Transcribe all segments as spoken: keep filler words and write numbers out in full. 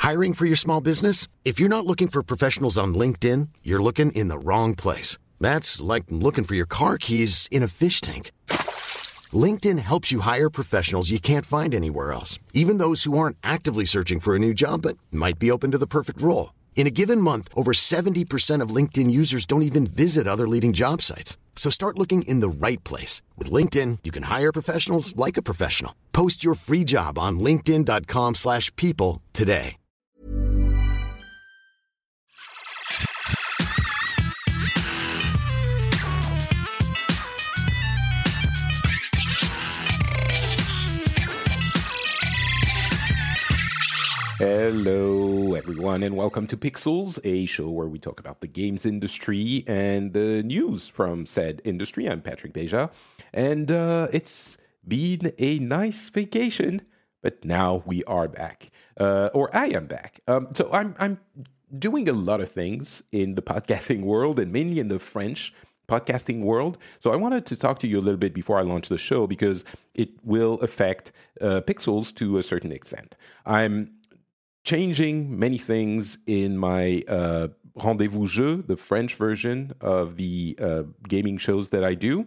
Hiring for your small business? If you're not looking for professionals on LinkedIn, you're looking in the wrong place. That's like looking for your car keys in a fish tank. LinkedIn helps you hire professionals you can't find anywhere else, even those who aren't actively searching for a new job but might be open to the perfect role. In a given month, over seventy percent of LinkedIn users don't even visit other leading job sites. So start looking in the right place. With LinkedIn, you can hire professionals like a professional. Post your free job on linkedin.com slash people today. Hello, everyone, and welcome to Pixels, a show where we talk about the games industry and the news from said industry. I'm Patrick Beja, and uh, it's been a nice vacation, but now we are back, uh, or I am back. Um, so I'm I'm doing a lot of things in the podcasting world, and mainly in the French podcasting world. So I wanted to talk to you a little bit before I launch the show because it will affect uh, Pixels to a certain extent. I'm changing many things in my uh, Rendez-vous Jeu, the French version of the uh, gaming shows that I do.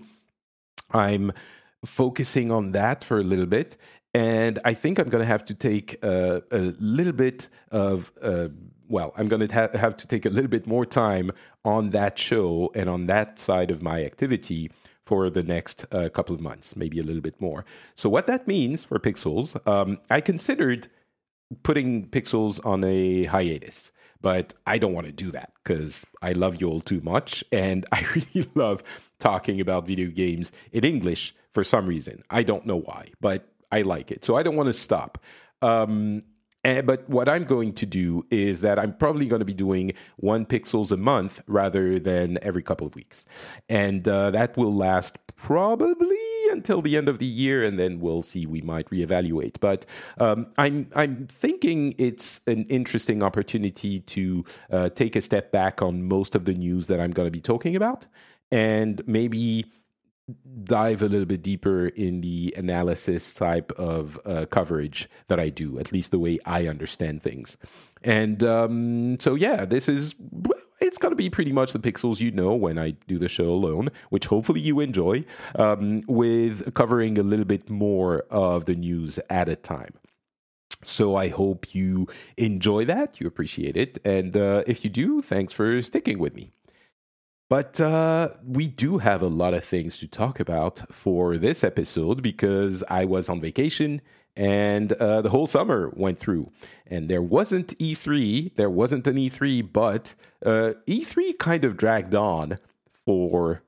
I'm focusing on that for a little bit, and I think I'm going to have to take uh, a little bit of, uh, well, I'm going to ha- have to take a little bit more time on that show and on that side of my activity for the next uh, couple of months, maybe a little bit more. So what that means for Pixels, um, I considered putting Pixels on a hiatus, but I don't want to do that because I love you all too much, and I really love talking about video games in English for some reason. I don't know why, but I like it, so I don't want to stop. Um, and, but what I'm going to do is that I'm probably going to be doing one Pixels a month rather than every couple of weeks, and uh, that will last probably until the end of the year, and then we'll see. We might reevaluate. But um, I'm I'm thinking it's an interesting opportunity to uh, take a step back on most of the news that I'm going to be talking about, and maybe dive a little bit deeper in the analysis type of uh, coverage that I do, at least the way I understand things. And um, so, yeah, this is, it's going to be pretty much the Pixels you know when I do the show alone, which hopefully you enjoy, um, with covering a little bit more of the news at a time. So I hope you enjoy that, you appreciate it, and uh, if you do, thanks for sticking with me. But uh, we do have a lot of things to talk about for this episode because I was on vacation and uh, the whole summer went through. And there wasn't E three, there wasn't an E three, but uh, E three kind of dragged on for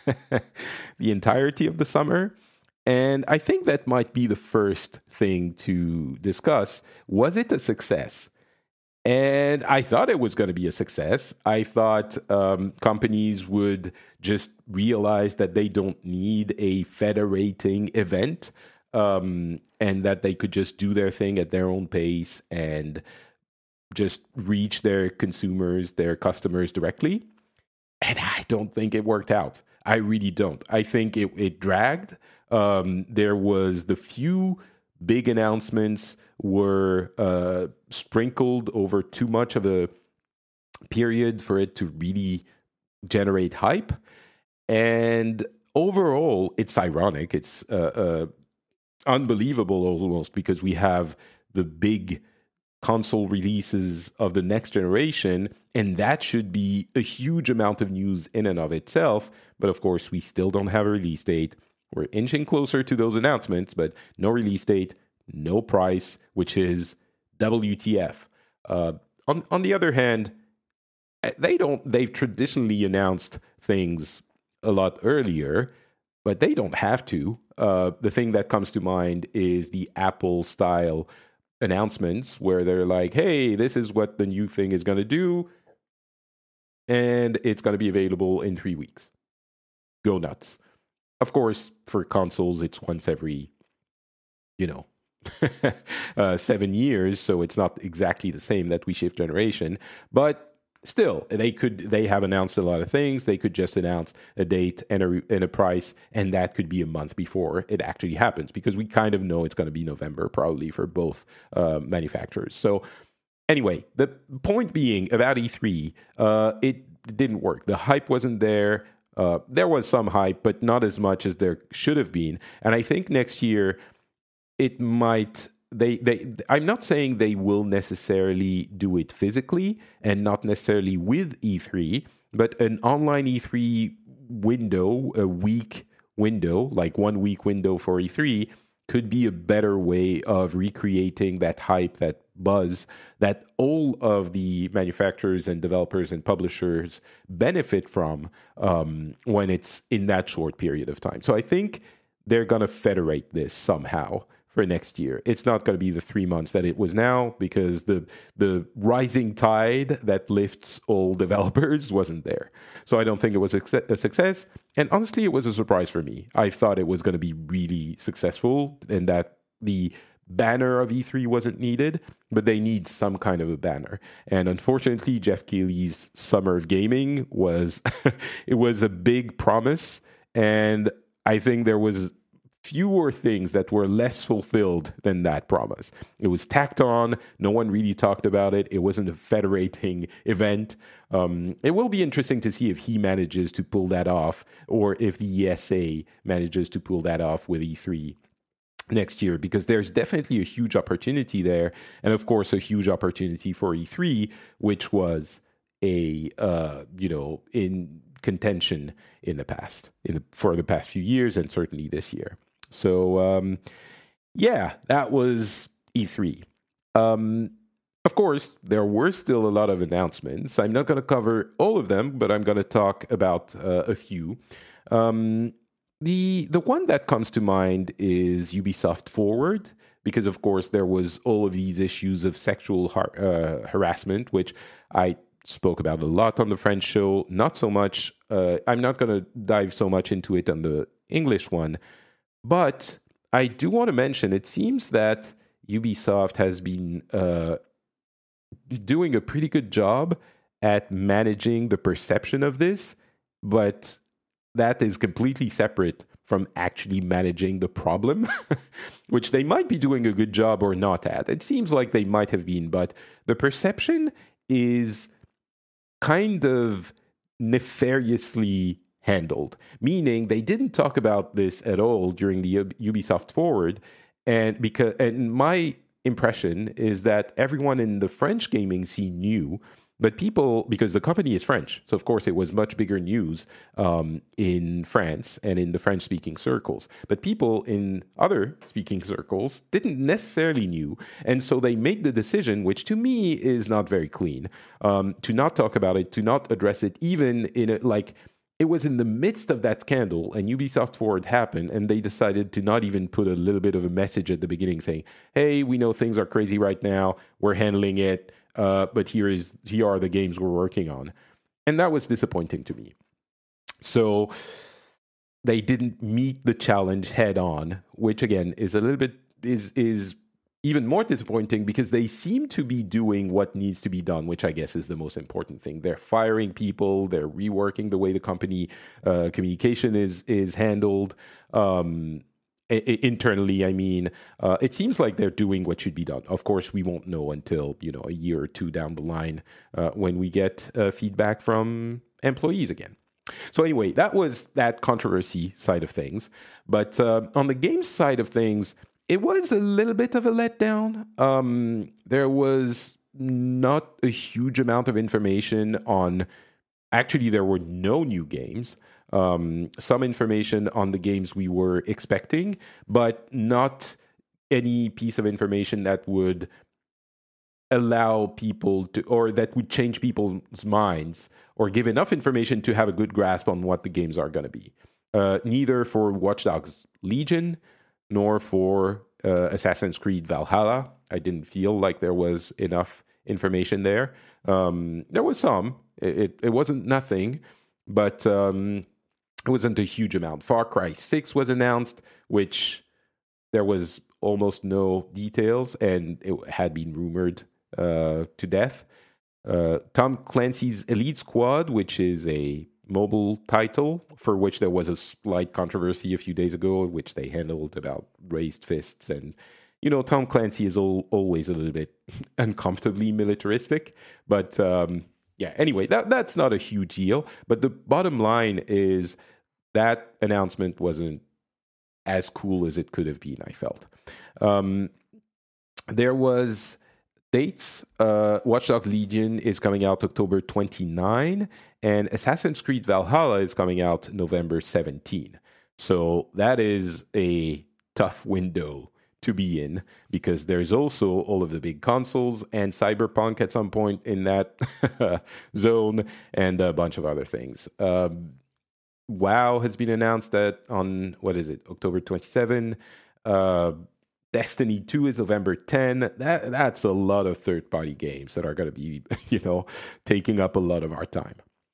the entirety of the summer. And I think that might be the first thing to discuss. Was it a success? And I thought it was going to be a success. I thought um, companies would just realize that they don't need a federating event, um, and that they could just do their thing at their own pace and just reach their consumers, their customers directly. And I don't think it worked out. I really don't. I think it, it dragged. Um, there was the few big announcements were uh, sprinkled over too much of a period for it to really generate hype. And overall, it's ironic. It's uh, uh, unbelievable almost because we have the big console releases of the next generation, and that should be a huge amount of news in and of itself. But of course, we still don't have a release date. We're inching closer to those announcements, but no release date, no price, which is W T F. Uh, on on the other hand, they don't. They've traditionally announced things a lot earlier, but they don't have to. Uh, the thing that comes to mind is the Apple-style announcements where they're like, "Hey, this is what the new thing is going to do, and it's going to be available in three weeks. Go nuts." Of course, for consoles, it's once every, you know, uh, seven years, so it's not exactly the same that we shift generation. But still, they could they have announced a lot of things. They could just announce a date and a and a price, and that could be a month before it actually happens, because we kind of know it's going to be November probably for both uh, manufacturers. So anyway, the point being about E three, uh, it didn't work. The hype wasn't there. Uh, there was some hype, but not as much as there should have been. And I think next year it might. They, they. I'm not saying they will necessarily do it physically and not necessarily with E three, but an online E three window, a week window, like one week window for E three, could be a better way of recreating that hype, that buzz that all of the manufacturers and developers and publishers benefit from um, when it's in that short period of time. So I think they're going to federate this somehow for next year. It's not going to be the three months that it was now, because the the rising tide that lifts all developers wasn't there. So I don't think it was a success. And honestly, it was a surprise for me. I thought it was going to be really successful and that the banner of E three wasn't needed, but they need some kind of a banner. And unfortunately, Jeff Keighley's Summer of Gaming was it was a big promise, and I think there was fewer things that were less fulfilled than that promise. It was tacked on. No one really talked about it. It wasn't a federating event. Um, it will be interesting to see if he manages to pull that off, or if the E S A manages to pull that off with E three next year, because there's definitely a huge opportunity there. And of course, a huge opportunity for E three, which was a, uh, you know, in contention in the past, in the, for the past few years, and certainly this year. So, um, yeah, that was E three. Um, of course, there were still a lot of announcements. I'm not going to cover all of them, but I'm going to talk about uh, a few. Um, the the one that comes to mind is Ubisoft Forward, because, of course, there was all of these issues of sexual har- uh, harassment, which I spoke about a lot on the French show. Not so much. Uh, I'm not going to dive so much into it on the English one. But I do want to mention, it seems that Ubisoft has been uh, doing a pretty good job at managing the perception of this, but that is completely separate from actually managing the problem, which they might be doing a good job or not at. It seems like they might have been, but the perception is kind of nefariously handled, meaning they didn't talk about this at all during the Ubisoft Forward, and because and my impression is that everyone in the French gaming scene knew, but people, because the company is French, so of course it was much bigger news um, in France and in the French-speaking circles, but people in other speaking circles didn't necessarily knew, and so they made the decision, which to me is not very clean, um, to not talk about it, to not address it, even in a, like. It was in the midst of that scandal, and Ubisoft Forward happened, and they decided to not even put a little bit of a message at the beginning saying, hey, we know things are crazy right now, we're handling it, uh, but here is here are the games we're working on. And that was disappointing to me. So they didn't meet the challenge head on, which again is a little bit, is is even more disappointing, because they seem to be doing what needs to be done, which I guess is the most important thing. They're firing people. They're reworking the way the company uh, communication is is handled um, I- internally. I mean, uh, it seems like they're doing what should be done. Of course, we won't know until, you know, a year or two down the line uh, when we get uh, feedback from employees again. So anyway, that was that controversy side of things. But uh, on the games side of things, it was a little bit of a letdown. Um, there was not a huge amount of information on... Actually, there were no new games. Um, some information on the games we were expecting, but not any piece of information that would allow people to... or that would change people's minds or give enough information to have a good grasp on what the games are going to be. Uh, neither for Watch Dogs Legion, nor for uh, Assassin's Creed Valhalla. I didn't feel like there was enough information there. Um, there was some. It, it, it wasn't nothing, but um, it wasn't a huge amount. Far Cry six was announced, which there was almost no details, and it had been rumored uh, to death. Uh, Tom Clancy's Elite Squad, which is a mobile title for which there was a slight controversy a few days ago, which they handled about raised fists and, you know, Tom Clancy is al- always a little bit uncomfortably militaristic. But um, yeah, anyway, that that's not a huge deal. But the bottom line is that announcement wasn't as cool as it could have been, I felt. Um, there was dates. Uh, Watch Dogs Legion is coming out October twenty-ninth, and Assassin's Creed Valhalla is coming out November seventeenth. So that is a tough window to be in, because there's also all of the big consoles and Cyberpunk at some point in that zone, and a bunch of other things. Um, WoW has been announced that on, what is it, October twenty-seventh. Uh, Destiny two is November tenth. That, that's a lot of third-party games that are going to be, you know, taking up a lot of our time.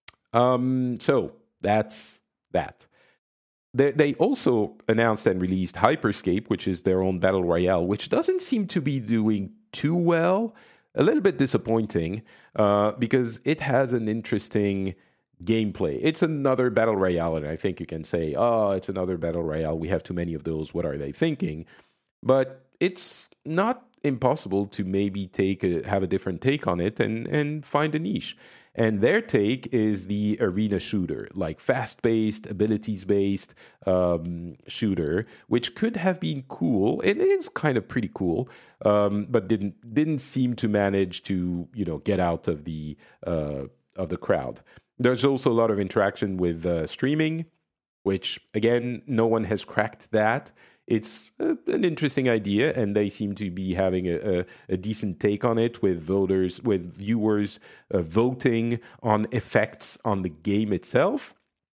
Um, so that's that. They, they also announced and released Hyperscape, which is their own battle royale, which doesn't seem to be doing too well. A little bit disappointing, uh, because it has an interesting gameplay. It's another battle royale, and I think you can say, oh, it's another battle royale. We have too many of those. What are they thinking? But it's not impossible to maybe take a, have a different take on it and, and find a niche. And their take is the arena shooter, like fast-paced, abilities-based um, shooter, which could have been cool. It is kind of pretty cool, um, but didn't didn't seem to manage to, you know, get out of the uh, of the crowd. There's also a lot of interaction with uh, streaming, which, again, no one has cracked that. It's a, an interesting idea, and they seem to be having a, a, a decent take on it, with voters, with viewers uh, voting on effects on the game itself,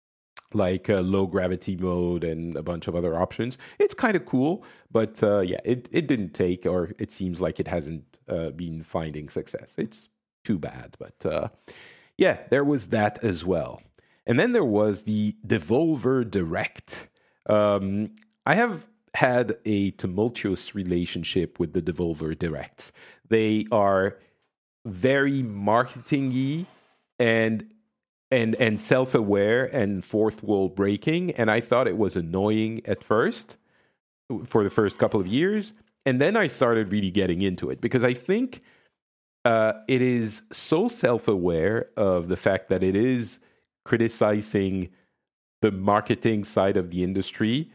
like uh, low gravity mode and a bunch of other options. It's kind of cool, but uh, yeah, it, it didn't take, or it seems like it hasn't uh, been finding success. It's too bad, but uh, yeah, there was that as well. And then there was the Devolver Direct. Um, I have had a tumultuous relationship with the Devolver Directs. They are very marketing-y and and and self-aware and fourth wall breaking, and I thought it was annoying at first for the first couple of years, and then I started really getting into it, because I think uh, it is so self-aware of the fact that it is criticizing the marketing side of the industry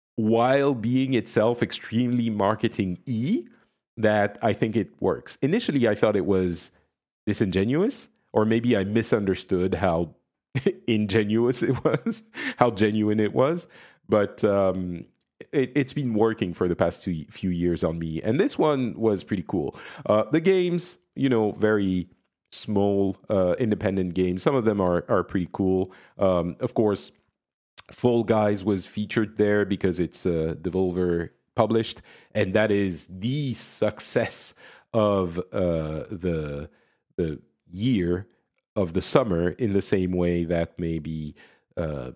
while being itself extremely marketing-y, that I think it works. Initially, I thought it was disingenuous, or maybe I misunderstood how ingenuous it was, how genuine it was. But um, it, it's been working for the past two, few years on me. And this one was pretty cool. Uh, the games, you know, very small, uh, independent games. Some of them are, are pretty cool. Um, of course, Fall Guys was featured there because it's uh, Devolver published, and that is the success of uh, the the year, of the summer, in the same way that maybe uh,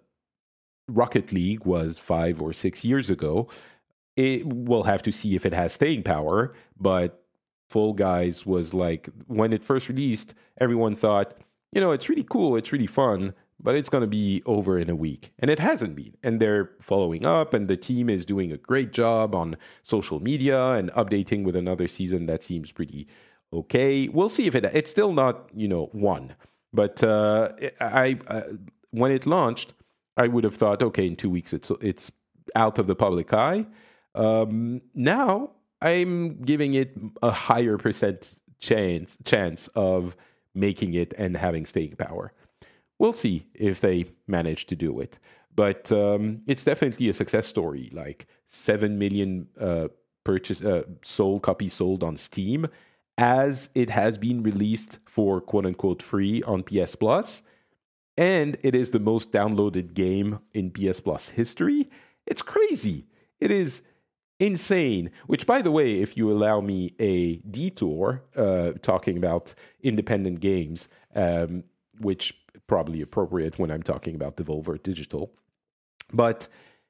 Rocket League was five or six years ago. It, we'll have to see if it has staying power, but Fall Guys was like, when it first released, everyone thought, you know, it's really cool, it's really fun, but it's going to be over in a week. And it hasn't been. And they're following up, and the team is doing a great job on social media and updating with another season that seems pretty okay. We'll see if it... It's still not, you know, one. But uh, I, uh, when it launched, I would have thought, okay, in two weeks it's it's out of the public eye. Um, now, I'm giving it a higher percent chance chance of making it and having staying power. We'll see if they manage to do it. But um, it's definitely a success story. Like seven million uh, purchase uh, sold copies sold on Steam, as it has been released for quote-unquote free on P S Plus. And it is the most downloaded game in P S Plus history. It's crazy. It is insane. Which, by the way, if you allow me a detour, uh, talking about independent games, um, which probably appropriate when I'm talking about Devolver Digital. But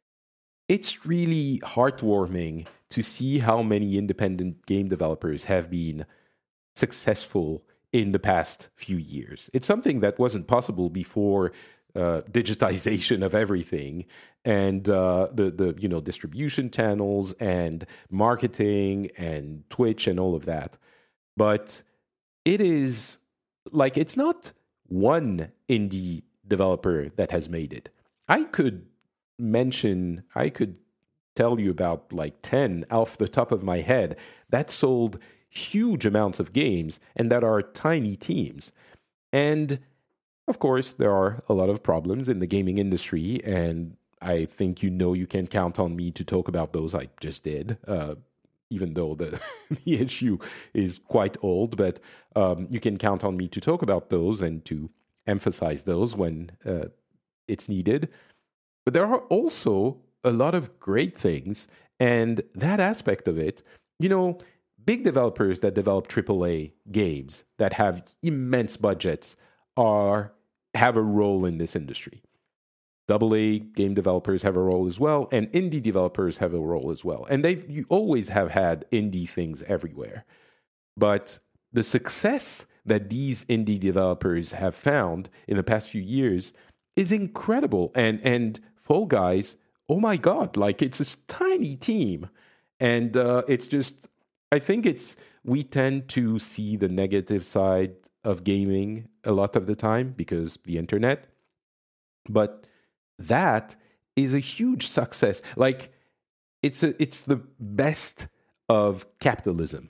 it's really heartwarming to see how many independent game developers have been successful in the past few years. It's something that wasn't possible before uh, digitization of everything, and uh, the the you know distribution channels and marketing and Twitch and all of that. But it is like it's not one indie developer that has made it. I could mention, I could tell you about like ten off the top of my head that sold huge amounts of games and that are tiny teams. And of course, there are a lot of problems in the gaming industry, and I think you know you can count on me to talk about those. I just did, uh, even though the, the issue is quite old, but um, you can count on me to talk about those and to emphasize those when uh, it's needed. But there are also a lot of great things, and that aspect of it, you know, big developers that develop triple A games that have immense budgets are have a role in this industry. Double A game developers have a role as well, and indie developers have a role as well. And they you always have had indie things everywhere. But the success that these indie developers have found in the past few years is incredible. And and Fall Guys, oh my God, like it's this tiny team. And uh, it's just, I think it's, we tend to see the negative side of gaming a lot of the time because the internet. But that is a huge success. Like it's a, it's the best of capitalism.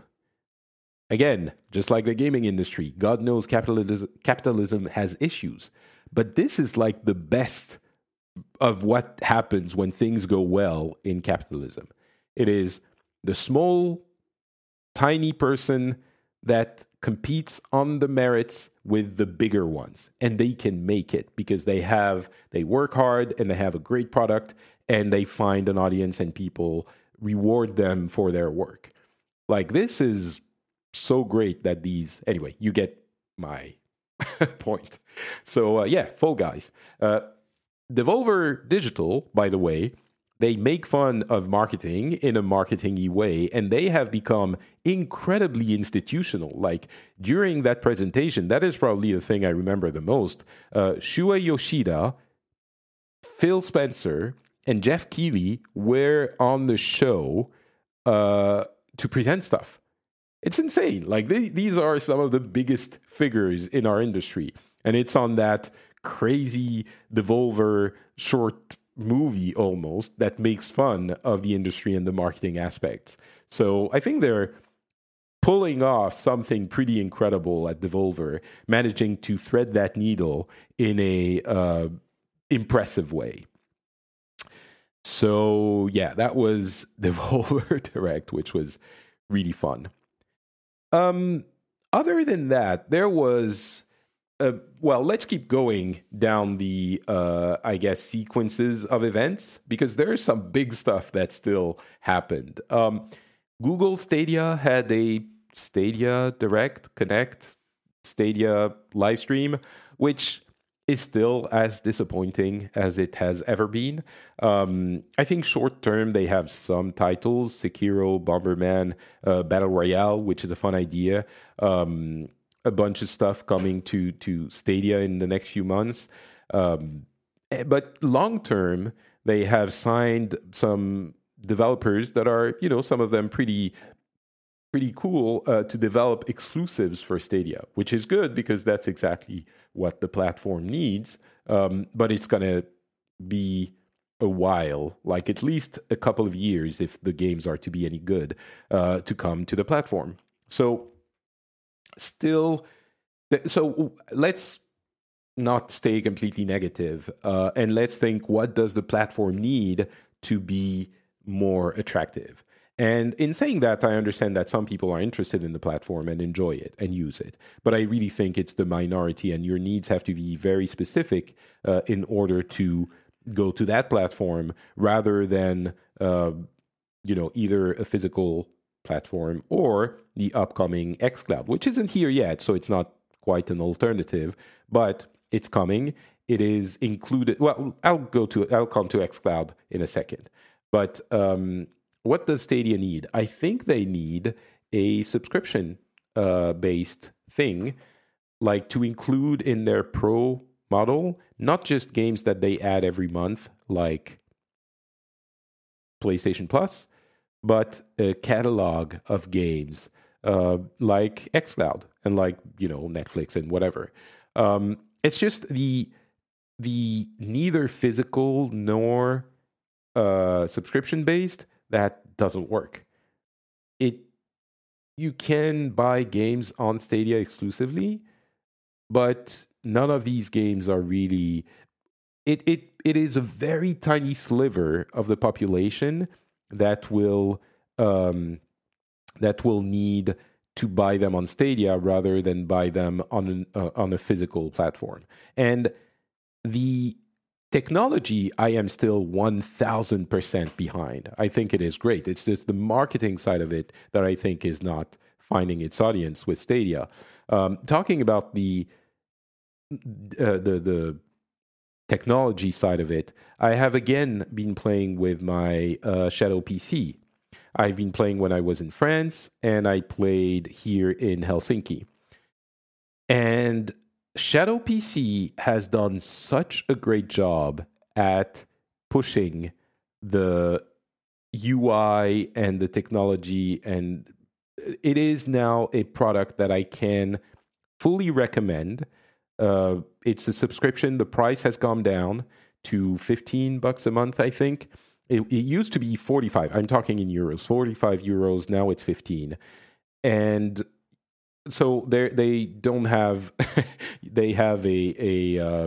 Again, just like the gaming industry, God knows capitalism capitalism has issues, but this is like the best of what happens when things go well in capitalism. It is the small, tiny person that competes on the merits with the bigger ones, and they can make it because they have they work hard and they have a great product and they find an audience and people reward them for their work. Like this is so great that these anyway, you get my point. So uh, yeah, Fall Guys. Uh, Devolver Digital, by the way, they make fun of marketing in a marketing-y way, and they have become incredibly institutional. Like, during that presentation, that is probably the thing I remember the most. Uh, Shuei Yoshida, Phil Spencer, and Jeff Keighley were on the show uh, to present stuff. It's insane. Like, they, these are some of the biggest figures in our industry, and it's on that crazy Devolver short movie almost that makes fun of the industry and the marketing aspects. So I think they're pulling off something pretty incredible at Devolver, managing to thread that needle in a uh, impressive way. So yeah, that was Devolver Direct, which was really fun. Um, other than that, there was Uh, well, let's keep going down the, uh, I guess, sequences of events, because there's some big stuff that still happened. Um, Google Stadia had a Stadia Direct, Connect, Stadia live stream, which is still as disappointing as it has ever been. Um, I think short term, they have some titles, Sekiro, Bomberman, uh, Battle Royale, which is a fun idea. Um a bunch of stuff coming to, to Stadia in the next few months. Um, but long term, they have signed some developers that are, you know, some of them pretty, pretty cool uh, to develop exclusives for Stadia, which is good because that's exactly what the platform needs. Um, but it's going to be a while, like at least a couple of years, if the games are to be any good, uh, to come to the platform. So, Still, so let's not stay completely negative, uh, and let's think, what does the platform need to be more attractive? And in saying that, I understand that some people are interested in the platform and enjoy it and use it. But I really think it's the minority, and your needs have to be very specific uh, in order to go to that platform rather than, uh, you know, either a physical platform or the upcoming xCloud, which isn't here yet, so it's not quite an alternative, but it's coming. It is included. Well, I'll go to I'll come to xCloud in a second. But um, what does Stadia need? I think they need a subscription uh, based thing, like to include in their pro model, not just games that they add every month, like PlayStation Plus, but a catalog of games uh, like xCloud and like, you know, Netflix and whatever. Um, it's just the the neither physical nor uh, subscription based that doesn't work. It you can buy games on Stadia exclusively, but none of these games are really. It it it is a very tiny sliver of the population that will um, that will need to buy them on Stadia rather than buy them on an, uh, on a physical platform. And the technology, I am still one thousand percent behind. I think it is great. It's just the marketing side of it that I think is not finding its audience with Stadia. Um, talking about the uh, the the technology side of it, I have again been playing with my uh, Shadow P C. I've been playing when I was in France, and I played here in Helsinki. And Shadow P C has done such a great job at pushing the U I and the technology, and it is now a product that I can fully recommend. Uh, it's a subscription. The price has gone down to fifteen bucks a month, I think. It, it used to be forty-five. I'm talking in euros, forty-five euros. Now it's fifteen. And so they they don't have they have a a uh,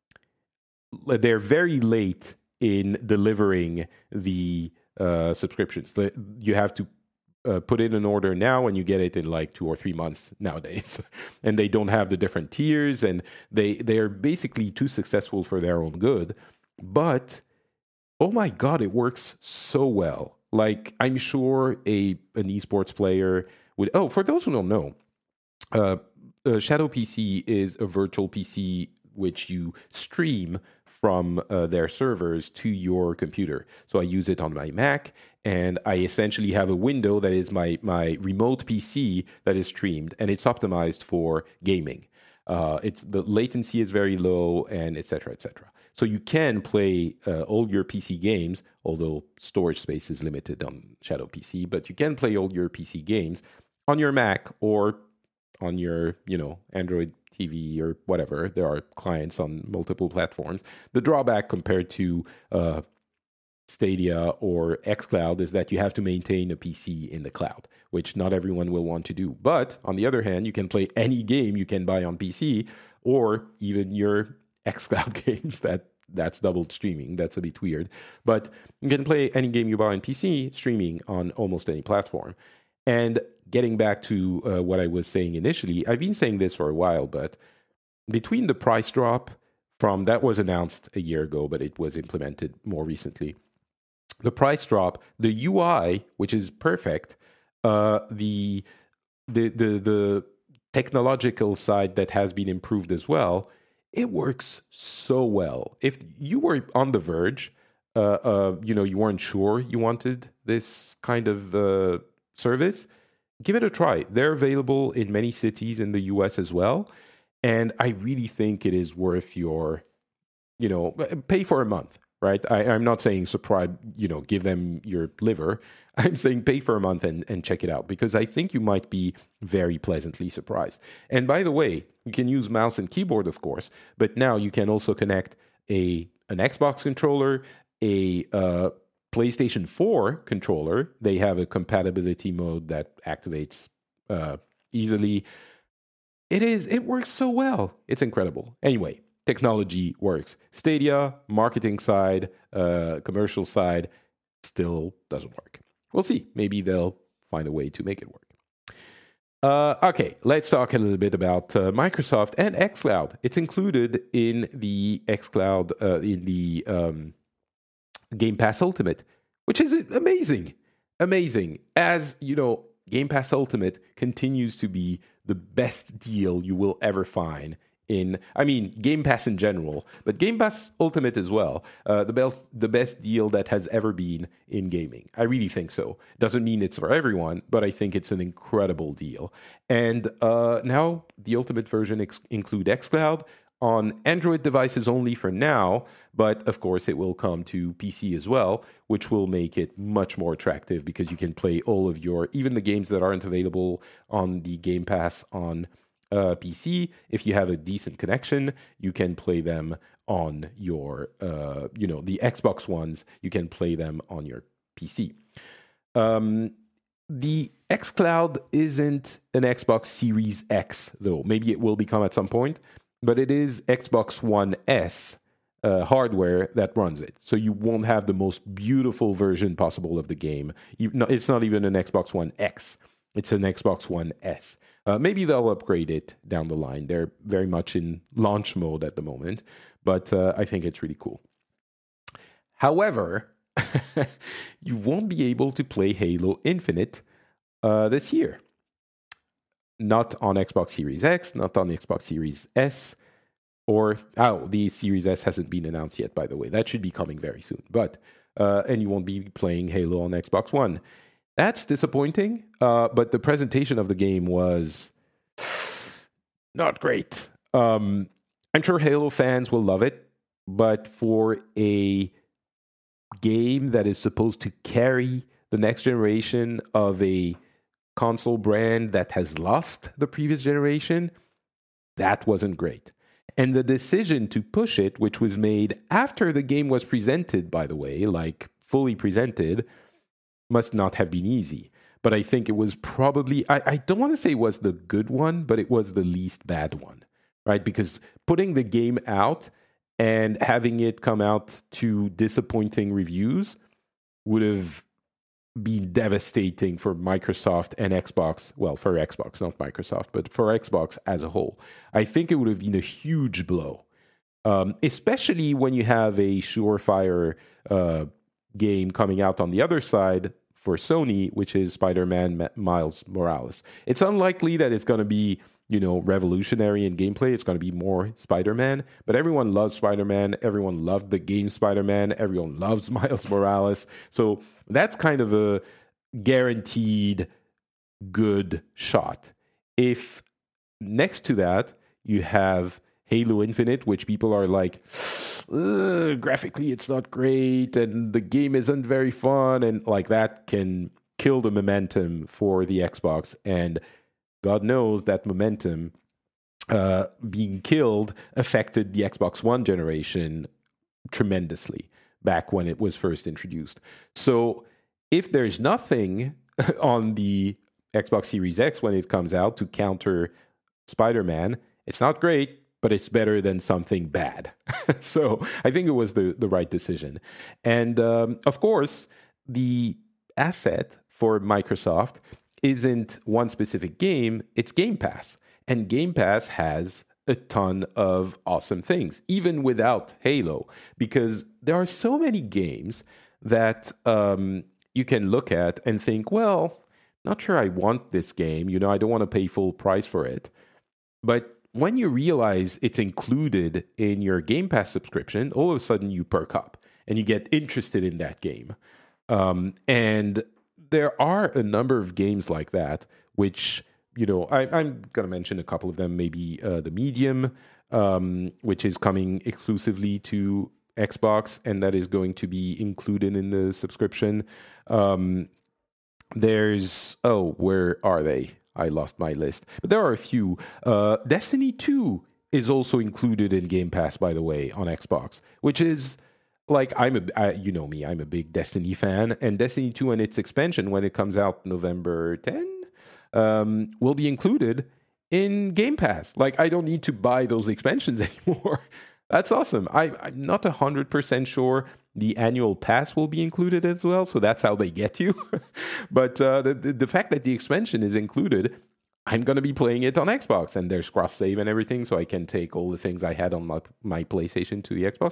they're very late in delivering the uh, subscriptions. You have to uh, put in an order now, and you get it in like two or three months nowadays. And they don't have the different tiers, and they they are basically too successful for their own good. But oh my God, it works so well. Like, I'm sure a an esports player would. Oh, for those who don't know. Uh, uh, Shadow P C is a virtual P C which you stream from uh, their servers to your computer. So I use it on my Mac, and I essentially have a window that is my my remote P C that is streamed, and it's optimized for gaming. Uh, it's the latency is very low, and et cetera, et cetera. So you can play uh, all your P C games, although storage space is limited on Shadow P C, but you can play all your P C games on your Mac or on your, you know, Android T V or whatever. There are clients on multiple platforms. The drawback compared to uh, Stadia or xCloud is that you have to maintain a P C in the cloud, which not everyone will want to do. But on the other hand, you can play any game you can buy on P C, or even your xCloud games. That that's double streaming. That's a bit weird. But you can play any game you buy on P C, streaming on almost any platform. And getting back to uh, what I was saying initially, I've been saying this for a while, but between the price drop from that was announced a year ago, but it was implemented more recently. The price drop, the U I, which is perfect, uh, the the the the technological side that has been improved as well. It works so well. If you were on the verge, uh, uh, you know, you weren't sure you wanted this kind of uh, service, give it a try. They're available in many cities in the U S as well. And I really think it is worth your, you know, pay for a month, right? I, I'm not saying subscribe, you know, give them your liver. I'm saying pay for a month and, and check it out, because I think you might be very pleasantly surprised. And by the way, you can use mouse and keyboard, of course, but now you can also connect a an Xbox controller, a uh, PlayStation four controller. They have a compatibility mode that activates uh, easily. It is, it works so well. It's incredible. Anyway, technology works. Stadia, marketing side, uh, commercial side, still doesn't work. We'll see. Maybe they'll find a way to make it work. Uh, okay, let's talk a little bit about uh, Microsoft and xCloud. It's included in the xCloud, uh, in the um, Game Pass Ultimate, which is amazing. Amazing. As you know, Game Pass Ultimate continues to be the best deal you will ever find in, I mean, Game Pass in general, but Game Pass Ultimate as well. Uh, the best, the best deal that has ever been in gaming. I really think so. Doesn't mean it's for everyone, but I think it's an incredible deal. And uh, now the Ultimate version ex- include xCloud, on Android devices only for now, but of course it will come to P C as well, which will make it much more attractive because you can play all of your, even the games that aren't available on the Game Pass on uh, P C. If you have a decent connection, you can play them on your, uh, you know, the Xbox ones, you can play them on your P C. Um, the xCloud isn't an Xbox Series X, though. Maybe it will become at some point. But it is Xbox One S uh, hardware that runs it. So you won't have the most beautiful version possible of the game. It's not even an Xbox One X. It's an Xbox One S. Uh, maybe they'll upgrade it down the line. They're very much in launch mode at the moment. But uh, I think it's really cool. However, you won't be able to play Halo Infinite uh, this year. Not on Xbox Series X, not on the Xbox Series S, or, oh, the Series S hasn't been announced yet, by the way. That should be coming very soon. But, uh, and you won't be playing Halo on Xbox One. That's disappointing, uh, but the presentation of the game was not great. Um, I'm sure Halo fans will love it, but for a game that is supposed to carry the next generation of a console brand that has lost the previous generation, that wasn't great. And the decision to push it, which was made after the game was presented, by the way, like fully presented, must not have been easy. But I think it was probably, I, I don't want to say it was the good one, but it was the least bad one, right? Because putting the game out and having it come out to disappointing reviews would have been devastating for Microsoft and Xbox. Well, for Xbox, not Microsoft, but for Xbox as a whole. I think it would have been a huge blow, um, especially when you have a surefire uh, game coming out on the other side for Sony, which is Spider-Man Miles Morales. It's unlikely that it's going to be, you know, revolutionary in gameplay. It's going to be more Spider-Man, but everyone loves Spider-Man. Everyone loved the game Spider-Man. Everyone loves Miles Morales. So that's kind of a guaranteed good shot. If next to that, you have Halo Infinite, which people are like, graphically, it's not great, and the game isn't very fun, and like that can kill the momentum for the Xbox. And God knows that momentum uh, being killed affected the Xbox One generation tremendously back when it was first introduced. So if there's nothing on the Xbox Series X when it comes out to counter Spider-Man, it's not great, but it's better than something bad. So I think it was the, the right decision. And um, of course, the asset for Microsoft isn't one specific game, it's Game Pass. And Game Pass has a ton of awesome things, even without Halo, because there are so many games that um, you can look at and think, well, not sure I want this game. You know, I don't want to pay full price for it. But when you realize it's included in your Game Pass subscription, all of a sudden you perk up and you get interested in that game. Um, and there are a number of games like that, which, you know, I, I'm going to mention a couple of them. Maybe uh, The Medium, um, which is coming exclusively to Xbox, and that is going to be included in the subscription. Um, there's, oh, where are they? I lost my list. But there are a few. Uh, Destiny two is also included in Game Pass, by the way, on Xbox, which is... Like, I'm a, I, you know me, I'm a big Destiny fan, and Destiny two and its expansion, when it comes out November tenth, um, will be included in Game Pass. Like, I don't need to buy those expansions anymore. That's awesome. I, I'm not one hundred percent sure the annual pass will be included as well, so that's how they get you. But uh, the, the, the fact that the expansion is included, I'm going to be playing it on Xbox, and there's cross-save and everything, so I can take all the things I had on my, my PlayStation to the Xbox.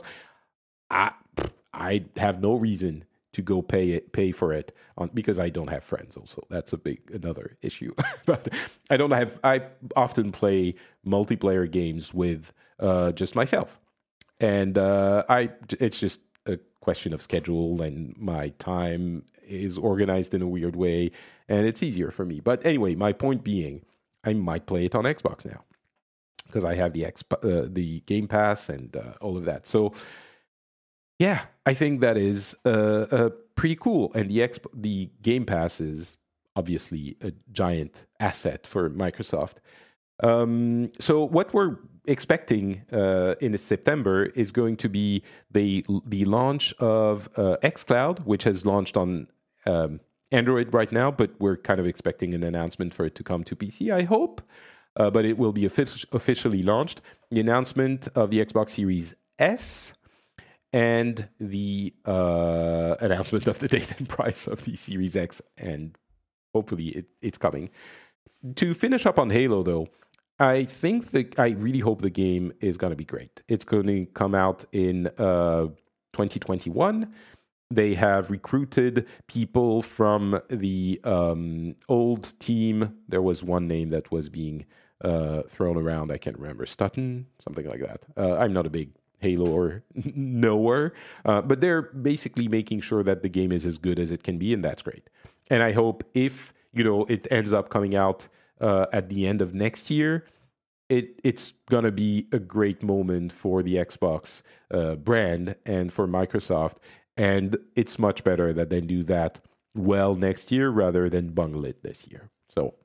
I I have no reason to go pay it, pay for it on, because I don't have friends. Also, that's a big another issue. But I don't have. I often play multiplayer games with uh, just myself, and uh, I. It's just a question of schedule, and my time is organized in a weird way, and it's easier for me. But anyway, my point being, I might play it on Xbox now. because I have the X, uh, the Game Pass and uh, all of that. So yeah, I think that is uh, uh, pretty cool. And the X, the Game Pass is obviously a giant asset for Microsoft. Um, so what we're expecting uh, in September is going to be the the launch of uh, xCloud, which has launched on um, Android right now, but we're kind of expecting an announcement for it to come to P C, I hope. Uh, but it will be offic- officially launched. The announcement of the Xbox Series S and the uh, announcement of the date and price of the Series X, and hopefully it, it's coming. To finish up on Halo, though, I think that I really hope the game is going to be great. It's going to come out in uh, twenty twenty-one. They have recruited people from the um, old team. There was one name that was being uh, thrown around. I can't remember. Stutton? Something like that. Uh, I'm not a big Halo or knower, uh, but they're basically making sure that the game is as good as it can be, and that's great. And I hope if, you know, it ends up coming out uh, at the end of next year, it it's going to be a great moment for the Xbox uh, brand and for Microsoft. And it's much better that they do that well next year rather than bungle it this year. So,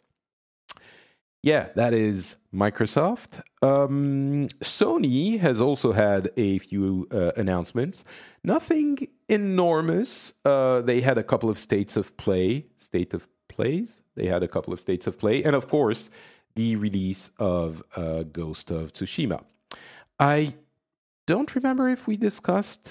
yeah, that is Microsoft. Um, Sony has also had a few uh, announcements. Nothing enormous. Uh, they had a couple of states of play. State of plays? They had a couple of states of play. And, of course, the release of uh, Ghost of Tsushima. I don't remember if we discussed...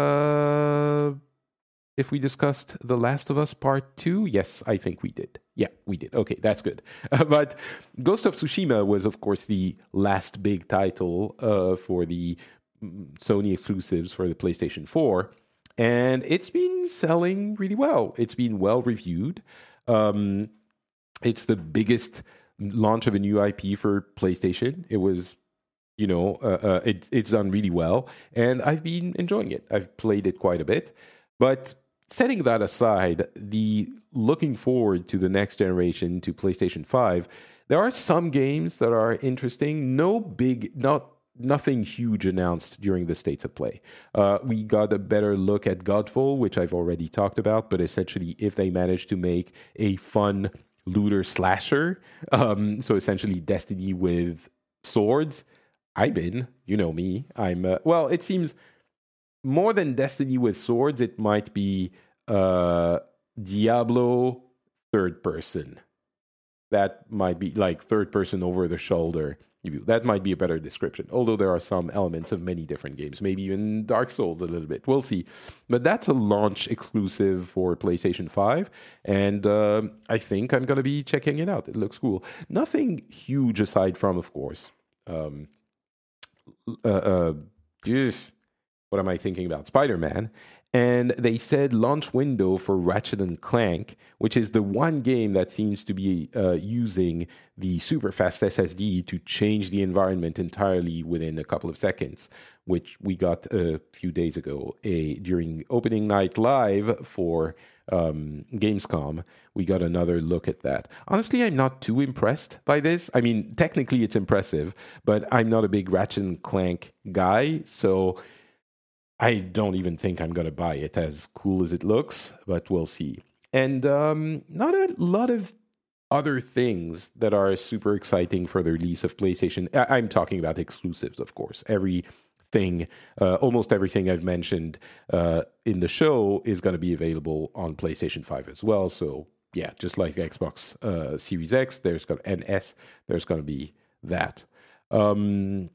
Uh, if we discussed The Last of Us Part two, yes, I think we did. Yeah, we did. Okay, that's good. Uh, but Ghost of Tsushima was, of course, the last big title uh, for the Sony exclusives for the PlayStation four. And it's been selling really well. It's been well reviewed. Um, it's the biggest launch of a new I P for PlayStation. It was... You know, uh, uh, it, it's done really well, and I've been enjoying it. I've played it quite a bit. But setting that aside, the looking forward to the next generation, to PlayStation five, there are some games that are interesting. No big, not nothing huge announced during the States of Play. Uh, we got a better look at Godfall, which I've already talked about, but essentially if they manage to make a fun looter slasher, um, so essentially Destiny with swords, I'm in, you know me. I'm, uh, well, it seems more than Destiny with swords, it might be uh, Diablo third person. That might be like third person over the shoulder view. That might be a better description, although there are some elements of many different games, maybe even Dark Souls a little bit. We'll see. But that's a launch exclusive for PlayStation five, and uh, I think I'm going to be checking it out. It looks cool. Nothing huge aside from, of course, um, Uh, uh, what am I thinking about? Spider-Man. And they said launch window for Ratchet and Clank, which is the one game that seems to be uh, using the super fast S S D to change the environment entirely within a couple of seconds, which we got a few days ago a, during opening night live for um, Gamescom. We got another look at that. Honestly, I'm not too impressed by this. I mean, technically it's impressive, but I'm not a big Ratchet and Clank guy, so I don't even think I'm going to buy it, as cool as it looks, but we'll see. And um, not a lot of other things that are super exciting for the release of PlayStation. I- I'm talking about exclusives, of course. Every thing, uh, almost everything I've mentioned uh, in the show is going to be available on PlayStation five as well. So yeah, just like the Xbox uh, Series X, there's going to, and S, there's going to be that. Um,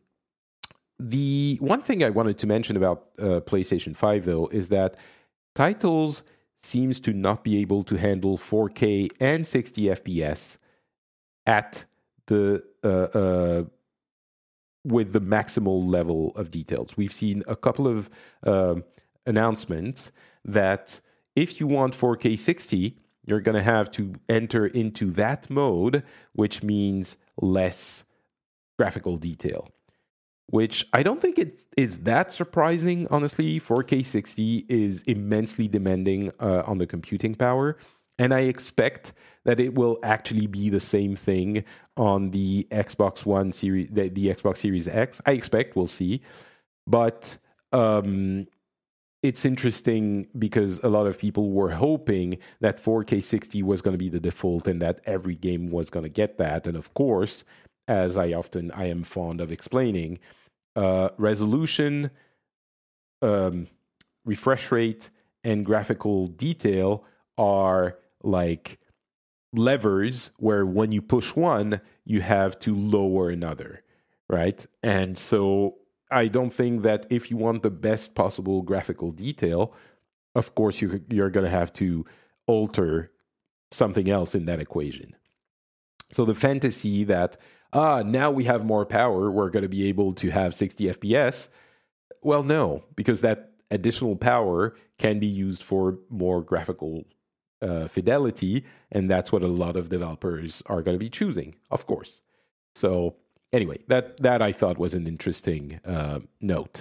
the one thing I wanted to mention about uh, PlayStation five, though, is that titles seems to not be able to handle four K and sixty F P S at the uh, uh, with the maximal level of details. We've seen a couple of uh, announcements that if you want four K sixty, you're going to have to enter into that mode, which means less graphical detail, which I don't think it is that surprising, honestly. four K sixty is immensely demanding uh, on the computing power. And I expect that it will actually be the same thing on the Xbox One series, the, the Xbox Series X. I expect, we'll see. But um, it's interesting because a lot of people were hoping that four K sixty was going to be the default and that every game was going to get that. And of course, as I often, I am fond of explaining, uh, resolution, um, refresh rate, and graphical detail are like levers where when you push one, you have to lower another, right? And so I don't think that if you want the best possible graphical detail, of course you, you're going to have to alter something else in that equation. So the fantasy that, ah, now we have more power, we're going to be able to have sixty F P S, well, no, because that additional power can be used for more graphical uh, fidelity, and that's what a lot of developers are going to be choosing, of course. So anyway, that, that I thought was an interesting uh, note.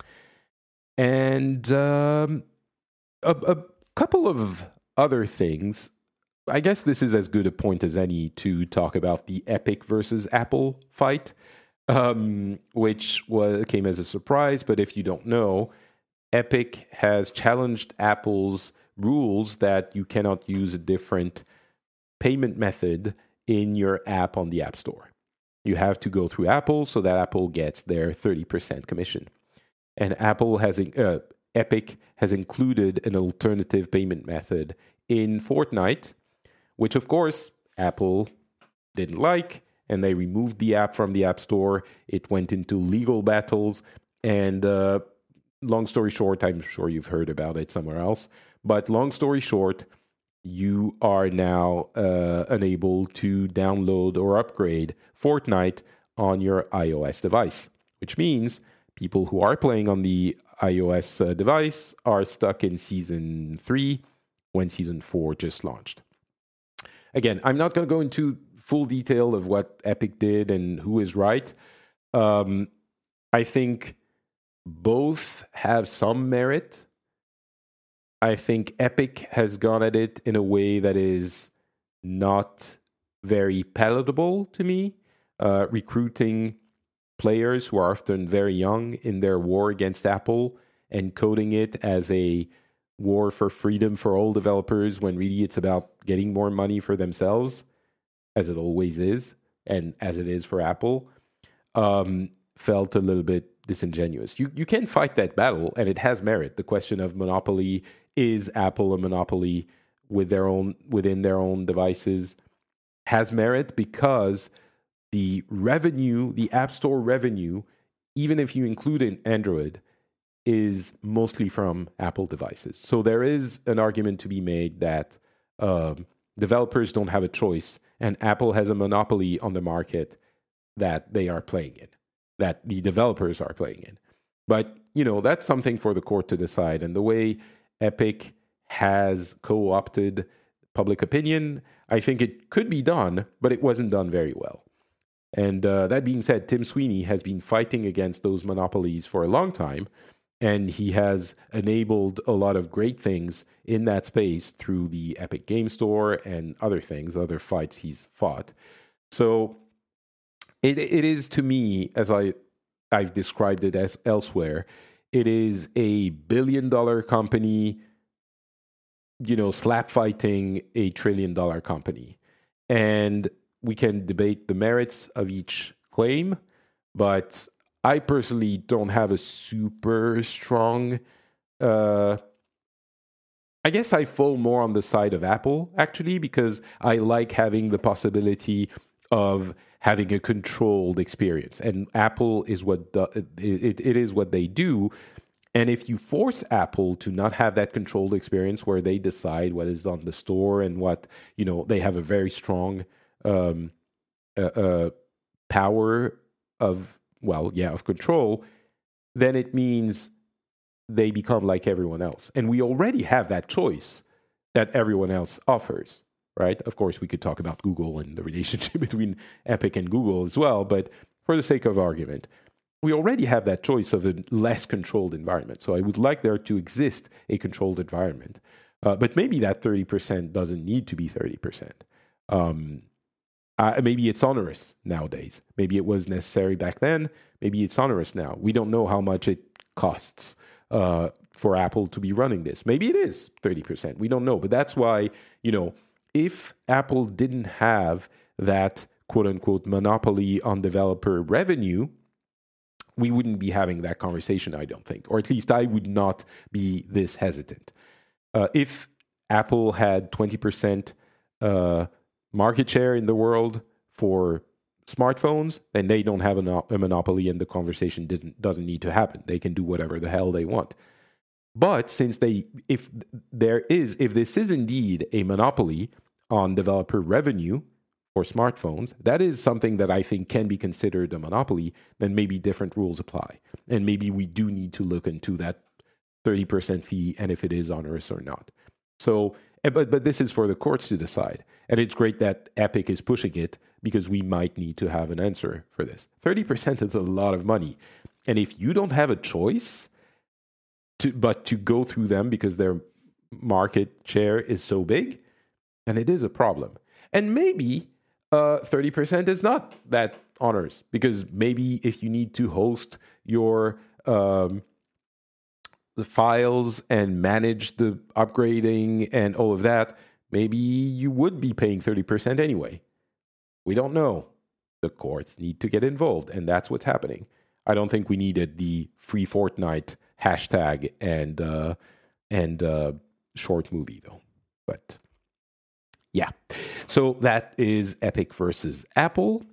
And um, a, a couple of other things. I guess this is as good a point as any to talk about the Epic versus Apple fight, um, which was, came as a surprise. But if you don't know, Epic has challenged Apple's rules that you cannot use a different payment method in your app on the App Store. You have to go through Apple so that Apple gets their thirty percent commission. And Apple has, uh, Epic has included an alternative payment method in Fortnite, which of course Apple didn't like, and they removed the app from the App Store. It went into legal battles, and uh, long story short, I'm sure you've heard about it somewhere else, but long story short, you are now uh, unable to download or upgrade Fortnite on your iOS device, which means people who are playing on the iOS uh, device are stuck in Season three when Season four just launched. Again, I'm not going to go into full detail of what Epic did and who is right. Um, I think both have some merit. I think Epic has gone at it in a way that is not very palatable to me, uh, recruiting players who are often very young in their war against Apple and coding it as a war for freedom for all developers when really it's about getting more money for themselves, as it always is, and as it is for Apple, um, felt a little bit disingenuous. You you can fight that battle, and it has merit. The question of monopoly, is Apple a monopoly with their own within their own devices, has merit because the revenue, the App Store revenue, even if you include an Android, is mostly from Apple devices. So there is an argument to be made that um, developers don't have a choice, and Apple has a monopoly on the market that they are playing in, that the developers are playing in. But, you know, that's something for the court to decide. And the way Epic has co-opted public opinion, I think it could be done, but it wasn't done very well. And uh, that being said, Tim Sweeney has been fighting against those monopolies for a long time, and he has enabled a lot of great things in that space through the Epic Game Store and other things, other fights he's fought. So it it is, to me, as I, I've described it as elsewhere, it is a billion-dollar company, you know, slap fighting a trillion-dollar company. And we can debate the merits of each claim, but I personally don't have a super strong... Uh, I guess I fall more on the side of Apple, actually, because I like having the possibility of having a controlled experience. And Apple is what the, it, it is what they do. And if you force Apple to not have that controlled experience where they decide what is on the store and what, you know, they have a very strong um, uh, uh, power of, well, yeah, of control, then it means they become like everyone else. And we already have that choice that everyone else offers, right? Of course, we could talk about Google and the relationship between Epic and Google as well, but for the sake of argument, we already have that choice of a less controlled environment. So I would like there to exist a controlled environment. Uh, but maybe that thirty percent doesn't need to be thirty percent. Um, uh, maybe it's onerous nowadays. Maybe it was necessary back then. Maybe it's onerous now. We don't know how much it costs uh, for Apple to be running this. Maybe it is thirty percent. We don't know. But that's why, you know, if Apple didn't have that quote-unquote monopoly on developer revenue, we wouldn't be having that conversation, I don't think. Or at least I would not be this hesitant. Uh, if Apple had twenty percent uh, market share in the world for smartphones, then they don't have a, a monopoly and the conversation didn't, doesn't need to happen. They can do whatever the hell they want. But since they, if there is, if this is indeed a monopoly on developer revenue for smartphones, that is something that I think can be considered a monopoly, then maybe different rules apply. And maybe we do need to look into that thirty percent fee and if it is onerous or not. So, but, but this is for the courts to decide. And it's great that Epic is pushing it because we might need to have an answer for this. thirty percent is a lot of money. And if you don't have a choice, to, but to go through them because their market share is so big, and it is a problem. And maybe uh, thirty percent is not that onerous, because maybe if you need to host your um, the files and manage the upgrading and all of that, maybe you would be paying thirty percent anyway. We don't know. The courts need to get involved, and that's what's happening. I don't think we needed the free Fortnite hashtag and uh, and uh, short movie, though. But yeah, so that is Epic versus Apple.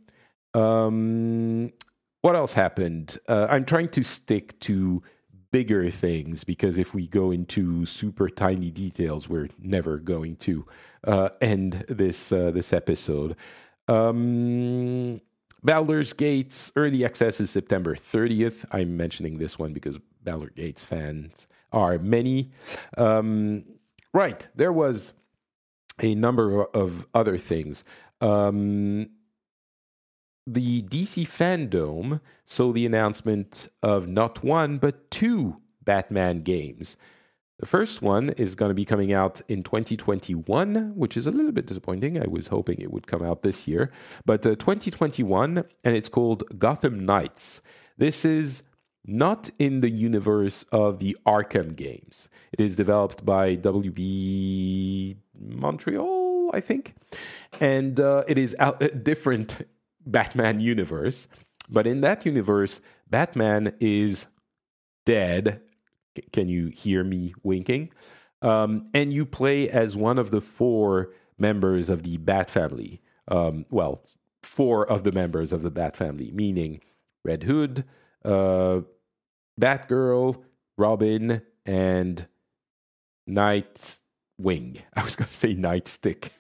Um, what else happened? Uh, I'm trying to stick to bigger things because if we go into super tiny details, we're never going to uh, end this uh, this episode. Um, Baldur's Gate's early access is September thirtieth. I'm mentioning this one because Baldur's Gate's fans are many. Um, right, there was a number of other things. Um, the D C Fandom saw the announcement of not one, but two Batman games. The first one is going to be coming out in twenty twenty-one, which is a little bit disappointing. I was hoping it would come out this year. But uh, twenty twenty-one, and it's called Gotham Knights. This is not in the universe of the Arkham games. It is developed by W B Montreal, I think. And uh, it is a different Batman universe. But in that universe, Batman is dead. Can you hear me winking? Um, and you play as one of the four members of the Bat family. Um, well, four of the members of the Bat family, meaning Red Hood, uh, Batgirl, Robin, and Nightwing. I was going to say Nightstick.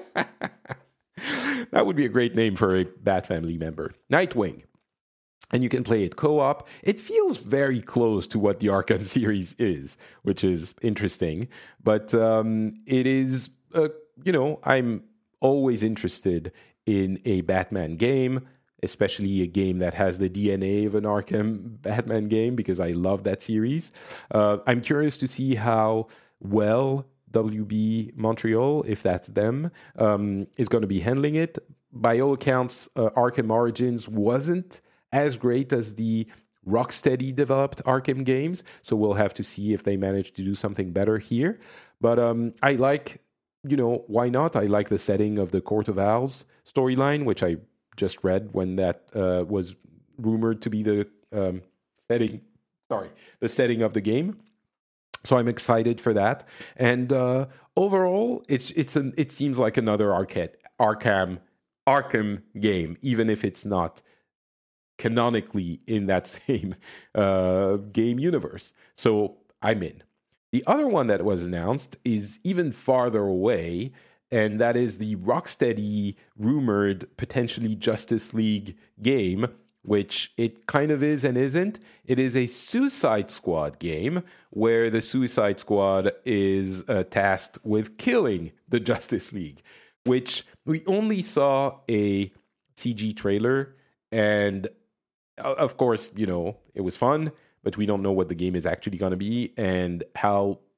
That would be a great name for a Bat family member. Nightwing. And you can play it co-op. It feels very close to what the Arkham series is, which is interesting. But um, it is, uh, you know, I'm always interested in a Batman game, especially a game that has the D N A of an Arkham Batman game, because I love that series. Uh, I'm curious to see how well W B Montreal, if that's them, um, is going to be handling it. By all accounts, uh, Arkham Origins wasn't as great as the Rocksteady developed Arkham games, so we'll have to see if they manage to do something better here. But um, I like, you know, why not? I like the setting of the Court of Owls storyline, which I just read when that uh, was rumored to be the um, setting. Sorry, the setting of the game. So I'm excited for that. And uh, overall, it's it's an it seems like another Arcade, Arkham Arkham game, even if it's not canonically in that same uh, game universe. So I'm in. The other one that was announced is even farther away, and that is the Rocksteady rumored potentially Justice League game, which it kind of is and isn't. It is a Suicide Squad game where the Suicide Squad is uh, tasked with killing the Justice League, which we only saw a C G trailer, and of course, you know, it was fun, but we don't know what the game is actually going to be and how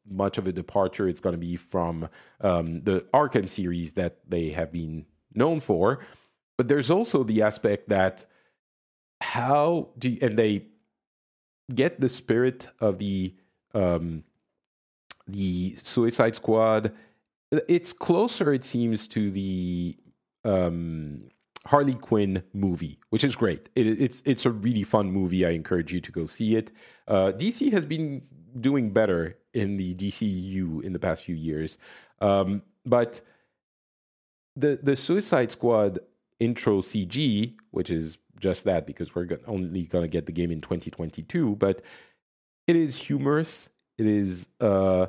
much of a departure. It's going to be from um, the Arkham series that they have been known for. But there's also the aspect that how do you, and they get the spirit of the um, the Suicide Squad. It's closer, it seems, to the um, Harley Quinn movie, which is great. It, it's it's a really fun movie. I encourage you to go see it. Uh, D C has been doing better in the D C U in the past few years, um, but the the Suicide Squad intro C G, which is just that because we're go- only going to get the game in twenty twenty-two, but it is humorous. It is uh,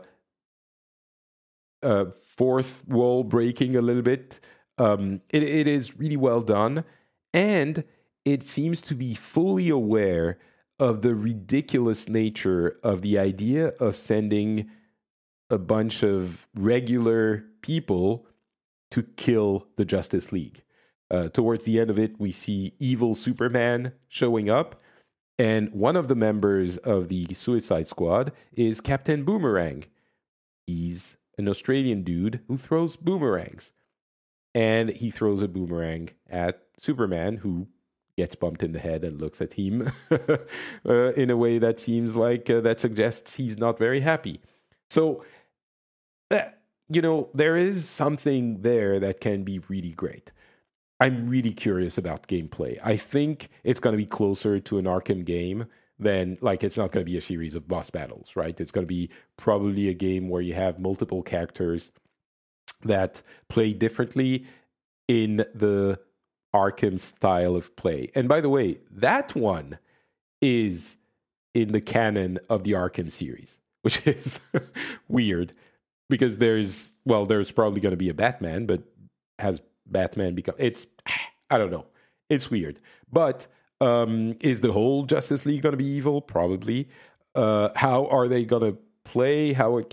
uh, fourth wall breaking a little bit. Um, it, it is really well done, and it seems to be fully aware of the ridiculous nature of the idea of sending a bunch of regular people to kill the Justice League. Uh, towards the end of it, we see evil Superman showing up, and one of the members of the Suicide Squad is Captain Boomerang. He's an Australian dude who throws boomerangs. And he throws a boomerang at Superman, who gets bumped in the head and looks at him uh, in a way that seems like uh, that suggests he's not very happy. So, uh, you know, there is something there that can be really great. I'm really curious about gameplay. I think it's going to be closer to an Arkham game than, like, it's not going to be a series of boss battles, right? It's going to be probably a game where you have multiple characters that play differently in the Arkham style of play. And by the way, that one is in the canon of the Arkham series, which is weird because there's, well, there's probably going to be a Batman, but has Batman become, it's, I don't know. It's weird. But um, is the whole Justice League going to be evil? Probably. Uh, how are they going to play? How it,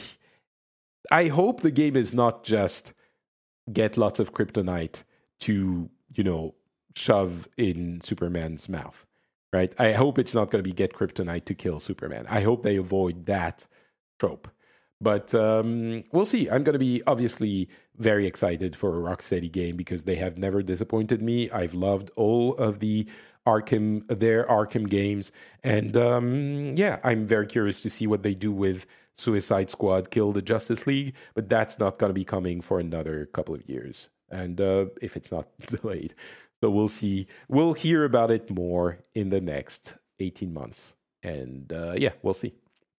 I hope the game is not just get lots of kryptonite to, you know, shove in Superman's mouth, right? I hope it's not going to be get kryptonite to kill Superman. I hope they avoid that trope. But um, we'll see. I'm going to be obviously very excited for a Rocksteady game because they have never disappointed me. I've loved all of the Arkham, their Arkham games. And um, yeah, I'm very curious to see what they do with Suicide Squad Kill the Justice League. But that's not going to be coming for another couple of years. And uh, if it's not delayed. So we'll see. We'll hear about it more in the next eighteen months. And uh, yeah, we'll see.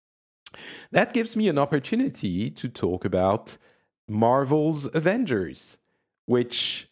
That gives me an opportunity to talk about Marvel's Avengers, which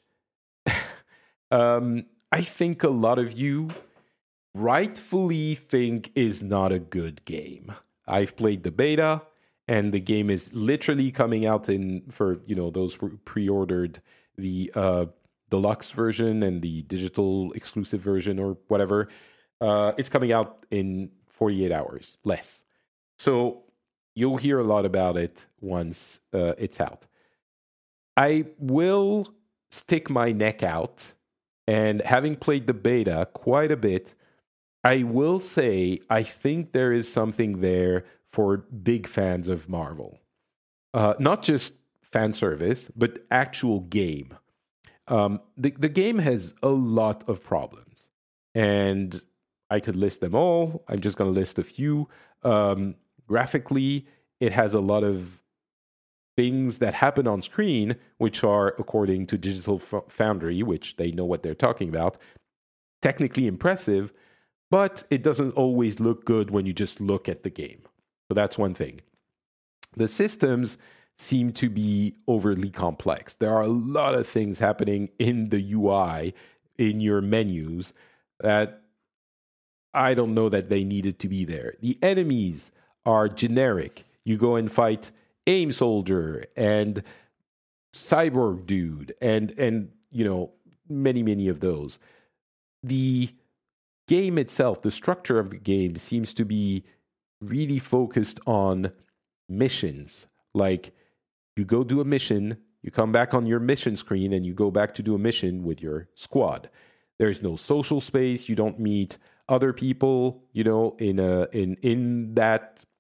um, I think a lot of you rightfully think is not a good game. I've played the beta, and the game is literally coming out in for you know those who pre-ordered the uh, deluxe version and the digital exclusive version or whatever. Uh, it's coming out in forty-eight hours, less. So you'll hear a lot about it once uh, it's out. I will stick my neck out, and having played the beta quite a bit, I will say I think there is something there for big fans of Marvel. Uh, not just fan service, but actual game. Um, the, the game has a lot of problems, and I could list them all. I'm just going to list a few. Um, Graphically, it has a lot of things that happen on screen, which are, according to Digital Foundry, which they know what they're talking about, technically impressive, but it doesn't always look good when you just look at the game. So that's one thing. The systems seem to be overly complex. There are a lot of things happening in the U I, in your menus, that I don't know that they needed to be there. The enemies are generic. You go and fight AIM Soldier and Cyborg Dude and, and you know, many, many of those. The game itself, the structure of the game seems to be really focused on missions. Like, you go do a mission, you come back on your mission screen, and you go back to do a mission with your squad. There's no social space. You don't meet other people, you know, in a in in that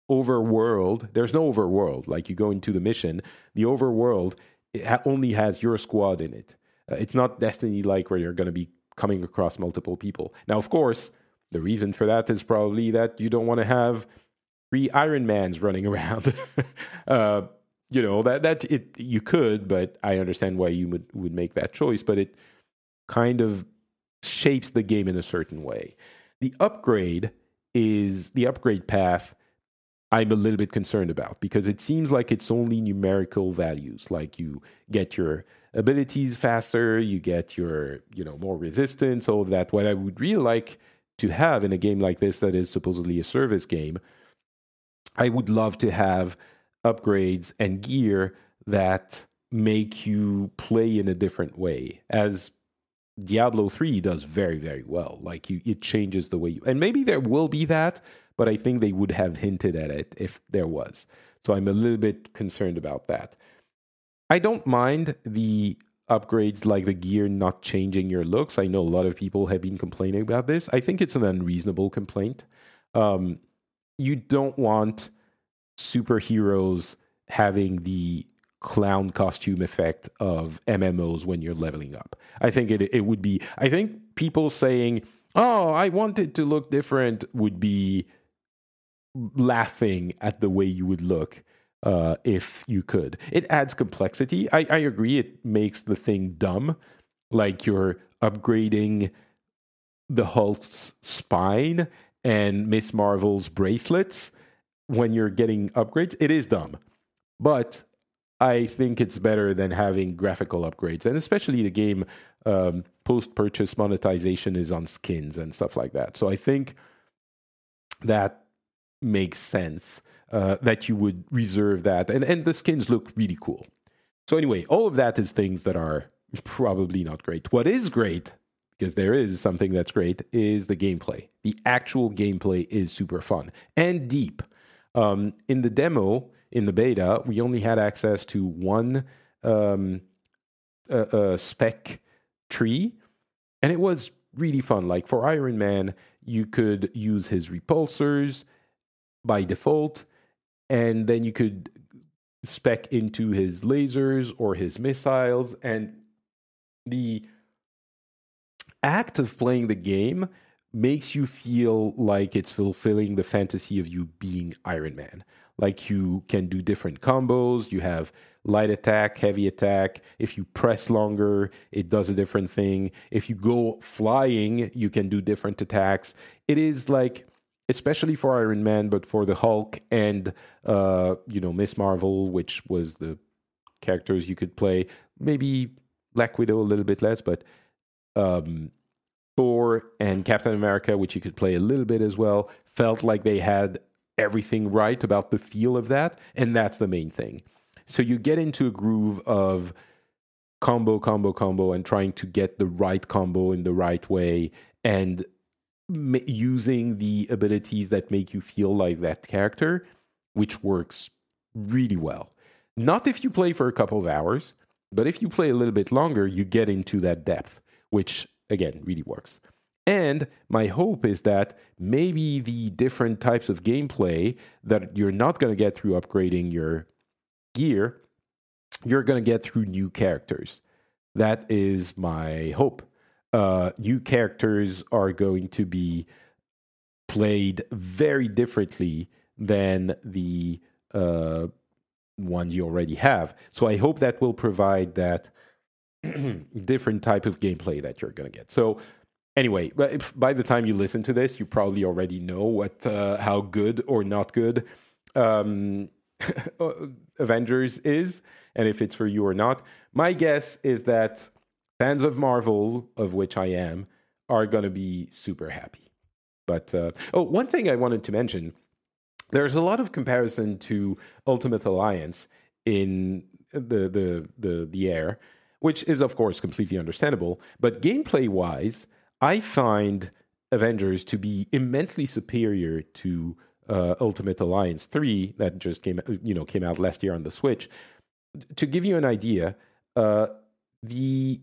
overworld. There's no overworld. Like you go into the mission, the overworld it ha- only has your squad in it. Uh, it's not Destiny-like where you're going to be coming across multiple people. Now, of course, the reason for that is probably that you don't want to have three Iron Mans running around. uh, you know that that it you could, but I understand why you would would make that choice. But it kind of shapes the game in a certain way. The upgrade is the upgrade path. I'm a little bit concerned about because it seems like it's only numerical values. Like you get your abilities faster, you get your, you know, more resistance, all of that. What I would really like to have in a game like this that is supposedly a service game, I would love to have upgrades and gear that make you play in a different way, as Diablo three does very, very well. Like you, it changes the way you, and maybe there will be that, but I think they would have hinted at it if there was. So I'm a little bit concerned about that. I don't mind the upgrades like the gear not changing your looks. I know a lot of people have been complaining about this. I think it's an unreasonable complaint. Um, you don't want superheroes having the clown costume effect of M M Os when you're leveling up. I think it it would be, I think people saying, oh, I want it to look different would be laughing at the way you would look uh, if you could. It adds complexity. I, I agree it makes the thing dumb, like you're upgrading the Hulk's spine and Miss Marvel's bracelets when you're getting upgrades. It is dumb, but I think it's better than having graphical upgrades, and especially the game um, post-purchase monetization is on skins and stuff like that. So I think that makes sense uh, that you would reserve that, and and the skins look really cool. So anyway, all of that is things that are probably not great. What is great, because there is something that's great, is the gameplay. The actual gameplay is super fun and deep. Um, in the demo, in the beta, we only had access to one um, uh, uh, spec tree, and it was really fun. Like for Iron Man, you could use his repulsors by default, and then you could spec into his lasers or his missiles, and the act of playing the game makes you feel like it's fulfilling the fantasy of you being Iron Man. Like you can do different combos, you have light attack, heavy attack. If you press longer, it does a different thing. If you go flying, you can do different attacks. It is like, especially for Iron Man, but for the Hulk and, uh, you know, Miss Marvel, which was the characters you could play. Maybe Black Widow a little bit less, but um, Thor and Captain America, which you could play a little bit as well, felt like they had everything right about the feel of that, and that's the main thing. So you get into a groove of combo, combo, combo, and trying to get the right combo in the right way, and m- using the abilities that make you feel like that character, which works really well. Not if you play for a couple of hours, but if you play a little bit longer, you get into that depth, which, again, really works. And my hope is that maybe the different types of gameplay that you're not going to get through upgrading your gear, you're going to get through new characters. That is my hope. Uh, new characters are going to be played very differently than the uh, ones you already have. So I hope that will provide that different type of gameplay that you're going to get. So anyway, if by the time you listen to this, you probably already know what, uh, how good or not good um, Avengers is, and if it's for you or not. My guess is that fans of Marvel, of which I am, are going to be super happy. But, uh, oh, one thing I wanted to mention, there's a lot of comparison to Ultimate Alliance in the the the, the air, which is, of course, completely understandable. But gameplay-wise, I find Avengers to be immensely superior to uh, Ultimate Alliance three that just came, you know, came out last year on the Switch. To give you an idea, uh, the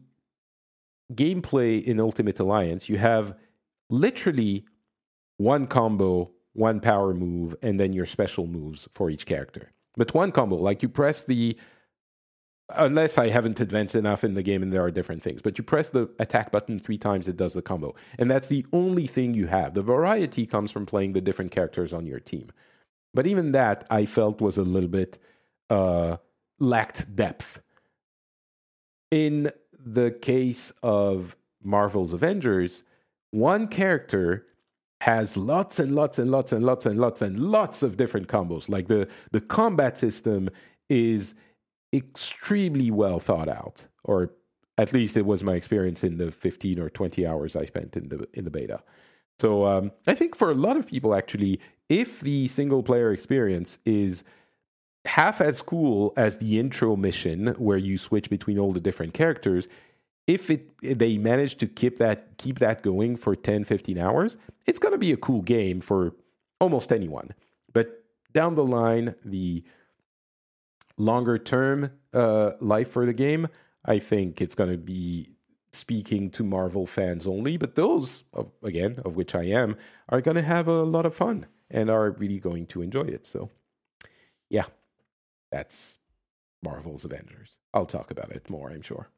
gameplay in Ultimate Alliance, you have literally one combo one power move, and then your special moves for each character. But one combo, like you press the, unless I haven't advanced enough in the game and there are different things, but you press the attack button three times, it does the combo. And that's the only thing you have. The variety comes from playing the different characters on your team. But even that, I felt was a little bit uh, lacked depth. In the case of Marvel's Avengers, one character has lots and lots and lots and lots and lots and lots of different combos. Like the, the combat system is extremely well thought out, or at least it was my experience in the fifteen or twenty hours I spent in the in the beta. So um, I think for a lot of people, actually, if the single player experience is half as cool as the intro mission where you switch between all the different characters, if it if they manage to keep that keep that going for ten, fifteen hours, it's going to be a cool game for almost anyone. But down the line, the longer term uh, life for the game, I think it's going to be speaking to Marvel fans only. But those, of, again, of which I am, are going to have a lot of fun and are really going to enjoy it. So, yeah, that's Marvel's Avengers. I'll talk about it more, I'm sure.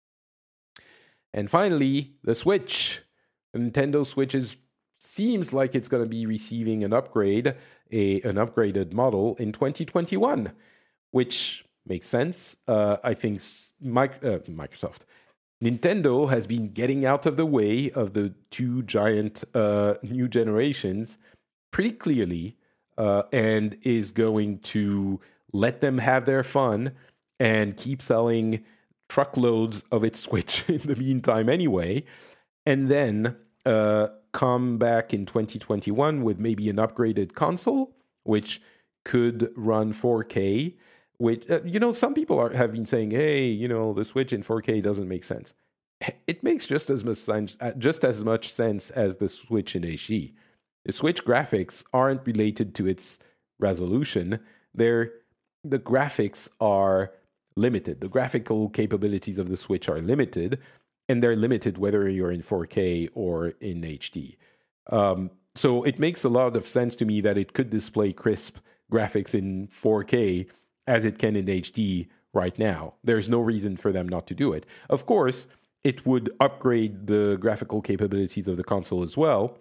And finally, the Switch. The Nintendo Switch is, seems like it's going to be receiving an upgrade, a an upgraded model in twenty twenty-one, which makes sense. Uh, I think Mike, uh, Microsoft, Nintendo has been getting out of the way of the two giant uh, new generations pretty clearly, uh, and is going to let them have their fun and keep selling truckloads of its Switch in the meantime anyway, and then uh, come back in twenty twenty-one with maybe an upgraded console, which could run four K, which, uh, you know, some people are, have been saying, hey, you know, the Switch in four K doesn't make sense. It makes just as much sense, just as much sense as the Switch in H D. The Switch graphics aren't related to its resolution. They're, the graphics are limited. The graphical capabilities of the Switch are limited, and they're limited whether you're in four K or in H D. Um, so it makes a lot of sense to me that it could display crisp graphics in four K as it can in H D right now. There's no reason for them not to do it. Of course, it would upgrade the graphical capabilities of the console as well.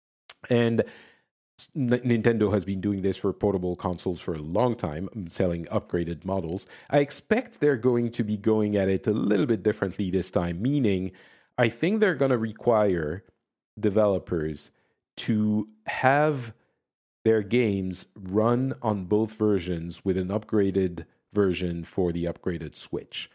And N- Nintendo has been doing this for portable consoles for a long time, selling upgraded models. I expect they're going to be going at it a little bit differently this time, meaning I think they're going to require developers to have their games run on both versions with an upgraded version for the upgraded Switch.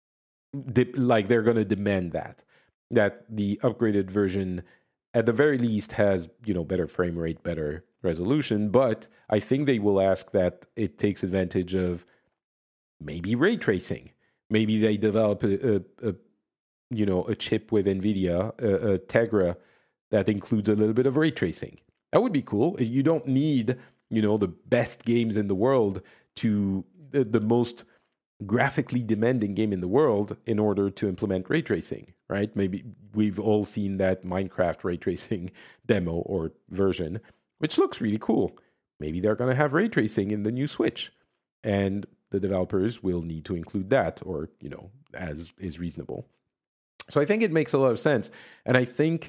De- like they're going to demand that, that the upgraded version at the very least has, you know, better frame rate, better resolution, but I think they will ask that it takes advantage of maybe ray tracing. Maybe they develop a, a, a you know, a chip with NVIDIA, a, a Tegra, that includes a little bit of ray tracing. That would be cool. You don't need, you know, the best games in the world to, the, the most graphically demanding game in the world in order to implement ray tracing, right? Maybe we've all seen that Minecraft ray tracing demo or version, which looks really cool. Maybe they're going to have ray tracing in the new Switch, and the developers will need to include that, or, you know, as is reasonable. So I think it makes a lot of sense. And I think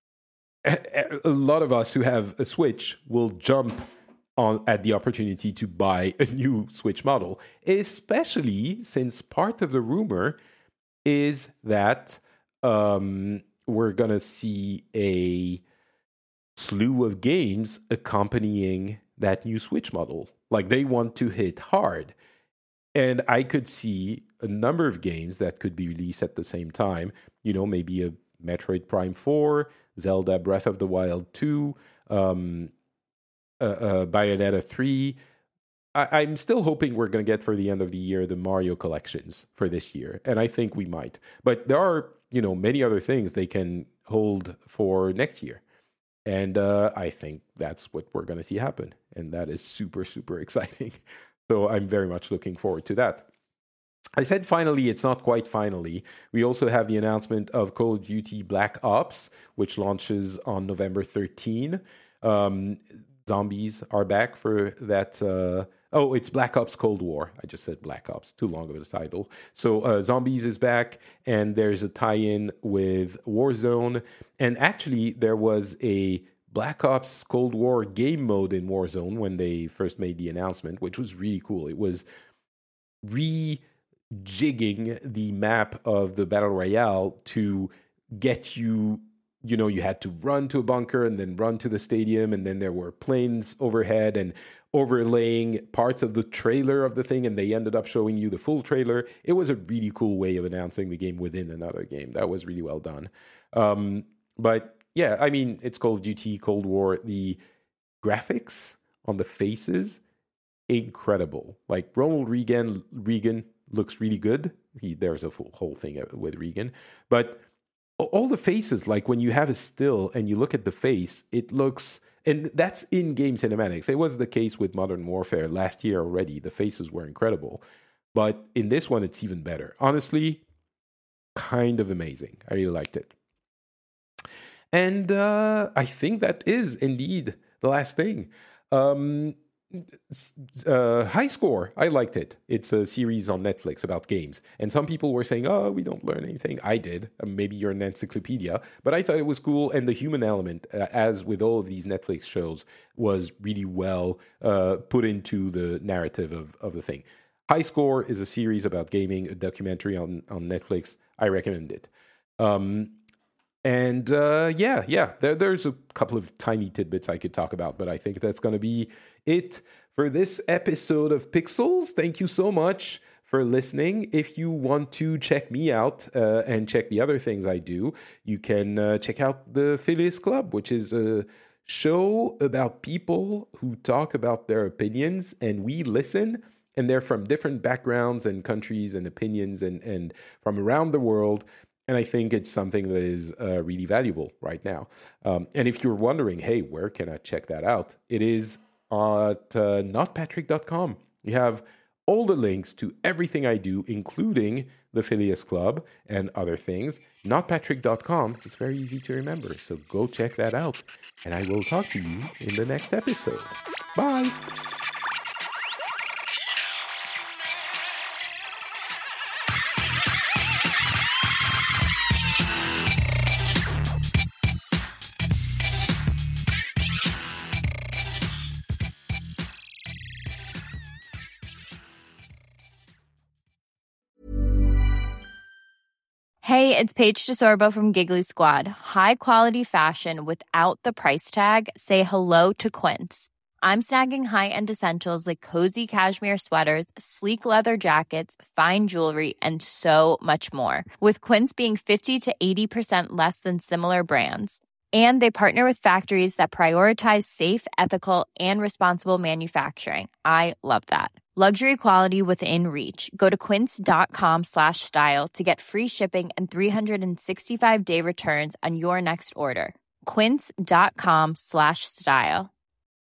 a lot of us who have a Switch will jump on at the opportunity to buy a new Switch model, especially since part of the rumor is that um, we're going to see a slew of games accompanying that new Switch model. Like, they want to hit hard. And I could see a number of games that could be released at the same time. You know, maybe a Metroid Prime four, Zelda Breath of the Wild two, um, uh, uh, Bayonetta three. I- I'm still hoping we're going to get for the end of the year the Mario collections for this year. And I think we might. But there are, you know, many other things they can hold for next year. And uh, I think that's what we're going to see happen. And that is super, super exciting. So I'm very much looking forward to that. I said finally, it's not quite finally. We also have the announcement of Call of Duty Black Ops, which launches on November thirteenth. Um, Zombies are back for that. Uh, oh, it's Black Ops Cold War. I just said Black Ops, too long of a title. So uh, Zombies is back, and there's a tie-in with Warzone. And actually, there was a Black Ops Cold War game mode in Warzone when they first made the announcement, which was really cool. It was rejigging the map of the Battle Royale to get you... You know, you had to run to a bunker and then run to the stadium, and then there were planes overhead and overlaying parts of the trailer of the thing, and they ended up showing you the full trailer. It was a really cool way of announcing the game within another game. That was really well done. Um, but yeah, I mean, it's Call of Duty Cold War. The graphics on the faces, incredible. Like Ronald Reagan, Reagan looks really good. He, there's a full, whole thing with Reagan, but all the faces, like when you have a still and you look at the face, it looks, and that's in-game cinematics. It was the case with Modern Warfare last year already. The faces were incredible. But in this one, it's even better. Honestly, kind of amazing. I really liked it. And uh, I think that is indeed the last thing. Um, uh, High Score, I liked it. It's a series on Netflix about games. And some people were saying, oh, we don't learn anything. I did. Maybe you're an encyclopedia. But I thought it was cool. And the human element, uh, as with all of these Netflix shows, was really well uh, put into the narrative of, of the thing. High Score is a series about gaming, a documentary on, on Netflix. I recommend it. Um, and uh, yeah, yeah, there, there's a couple of tiny tidbits I could talk about, but I think that's going to be it for this episode of Pixels. Thank you so much for listening. If you want to check me out uh, and check the other things I do, you can uh, check out the Phileas Club, which is a show about people who talk about their opinions, and we listen. And they're from different backgrounds and countries and opinions and, and from around the world. And I think it's something that is uh, really valuable right now. Um, and if you're wondering, hey, where can I check that out? It is at uh, not patrick dot com. You have all the links to everything I do, including the Phileas Club and other things. not patrick dot com. It's very easy to remember. So go check that out. And I will talk to you in the next episode. Bye. Hey, it's Paige DeSorbo from Giggly Squad. High quality fashion without the price tag. Say hello to Quince. I'm snagging high-end essentials like cozy cashmere sweaters, sleek leather jackets, fine jewelry, and so much more. With Quince being fifty to eighty percent less than similar brands. And they partner with factories that prioritize safe, ethical, and responsible manufacturing. I love that. Luxury quality within reach. Go to quince.com slash style to get free shipping and three sixty-five day returns on your next order. Quince.com slash style.